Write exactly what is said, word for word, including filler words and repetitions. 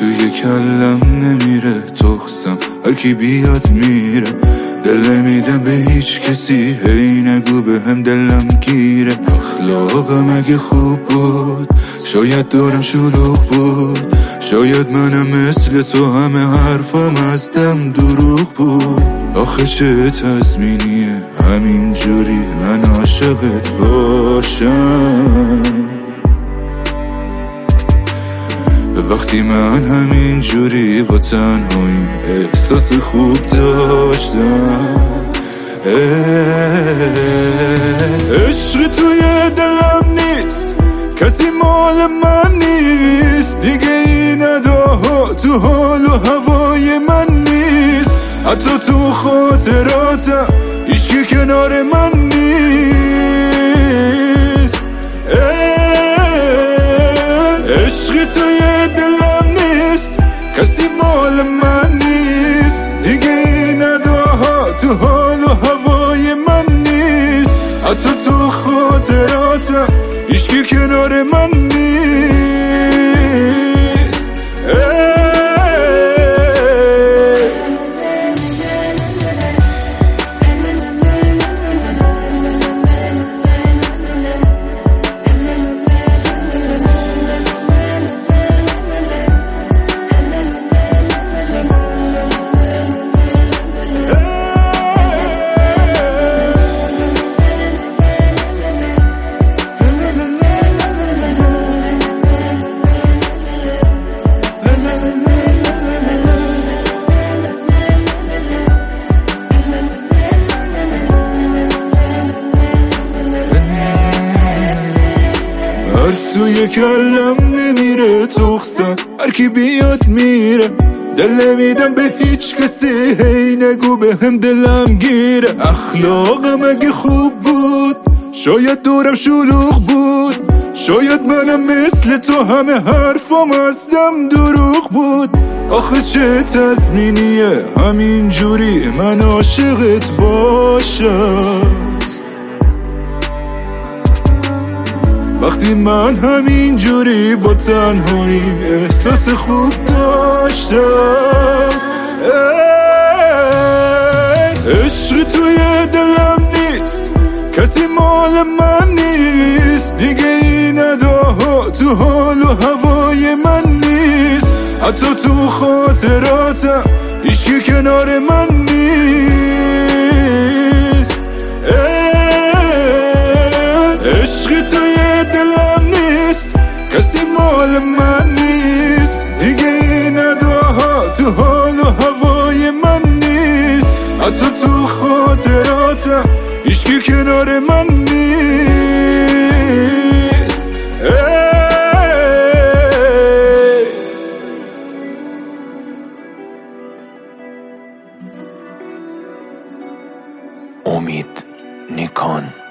توی کلم نمیره تخسم، هر کی بیاد میره. دل نمیدم به هیچ کسی، هی نگو به هم دلم گیره. اخلاقم اگه خوب بود شاید دورم شلوغ بود، شاید منم مثل تو همه حرفم ازدم دروغ بود. آخه چه تضمینیه همین جوری من عاشقت باشم، وقتی من همین جوری با تنهاییم احساس خوب داشتم. عشق توی دلم نیست، کسی مال من نیست دیگه. این اداها تو حال و هوای من نیست، حتی تو خاطراتم هیچکی کنار من نیست. عشق توی دلم نیست، کسی مال من نیست دیگه. این اداها تو حال و هوای من نیست، حتی تو خاطراتم هیچکی کنار من نیست. توی کلم نمیره تخسم، هر کی بیاد میره. دل نمیدم به هیچ کسی، هی نگو به هم دلم گیره. اخلاقم اگه خوب بود شاید دورم شلوغ بود، شاید منم مثل تو همه حرفم ازدم دروغ بود. آخه چه تضمینیه همین جوری من عاشقت باشم، وقتی من همین جوری با تنهاییم احساس خوب داشتم. عشق توی دلم نیست، کسی مال من نیست دیگه. این اداها تو حال و هوای من نیست، حتی تو خاطراتم هیچکی کنار من نیست. عشق توی دلم نیست، کسی مال من نیست دیگه. این اداها تو حال و هوای من نیست، حتی تو خاطراتم هیچکی کنار من نیست. امید نیکان.